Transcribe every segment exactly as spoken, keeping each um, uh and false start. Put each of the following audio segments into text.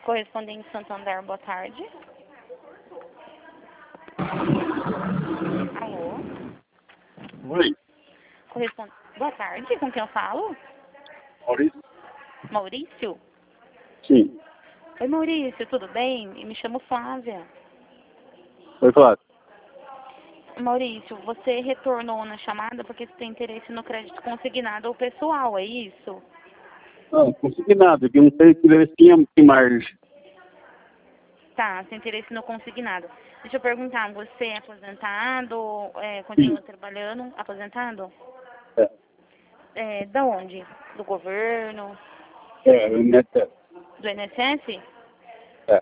Correspondente Santander, boa tarde. Alô? Oi, Correspond... Boa tarde, com quem eu falo? Maurício? Maurício? Sim. Oi, Maurício, tudo bem? Eu me chamo Flávia. Oi, Flávio. Maurício, você retornou na chamada porque você tem interesse no crédito consignado ou pessoal, é isso? Não, não consegui nada, que eu não sei se deve tinha tem margem. Tá, sem interesse no consignado. Deixa eu perguntar, você é aposentado, é, Sim. continua trabalhando, aposentado? É, É, da onde? Do governo? é, o I N S S. Do I N S S? É,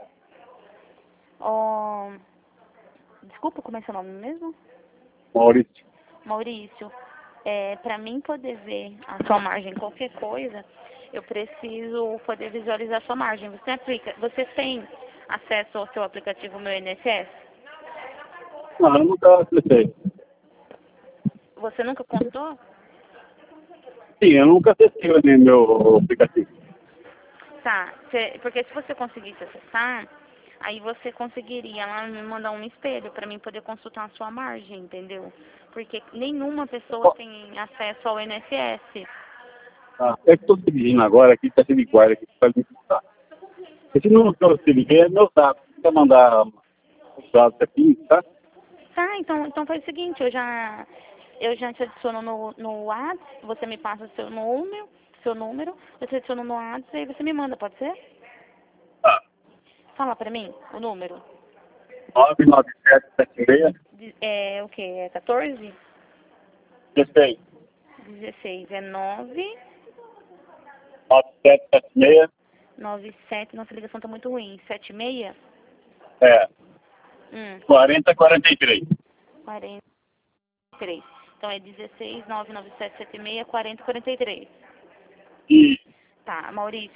Oh, desculpa, como é seu nome mesmo? Maurício. Maurício, é, para mim poder ver a sua margem, qualquer coisa, eu preciso poder visualizar a sua margem. Você aplica, você tem acesso ao seu aplicativo Meu I N S S? Não, eu nunca acessei. Você nunca contou? Sim, eu nunca acessei o meu aplicativo. Tá, cê- porque se você conseguisse acessar, aí você conseguiria lá me mandar um espelho para mim poder consultar a sua margem, entendeu? Porque nenhuma pessoa tem acesso ao I N S S. Ah, é que estou te dirigindo agora aqui, está sendo guarda aqui para me escutar. Esse número que eu te liguei é meu dado. Se você mandar os dados aqui, tá? Tá, então, então faz o seguinte, eu já, eu já te adiciono no, no WhatsApp, você me passa o seu número, seu número, eu te adiciono no WhatsApp e aí você me manda, pode ser? Tá. Fala pra mim o número. nove nove sete sete seis De- É o que? É quatorze? dezesseis dezesseis. É nove nove sete sete seis. nove sete. Nossa, a ligação tá muito ruim. sete seis? É, Hum, quarenta quarenta e três. quarenta e três. Então é dezesseis nove nove sete sete seis quarenta quarenta e três. E Tá, Maurício.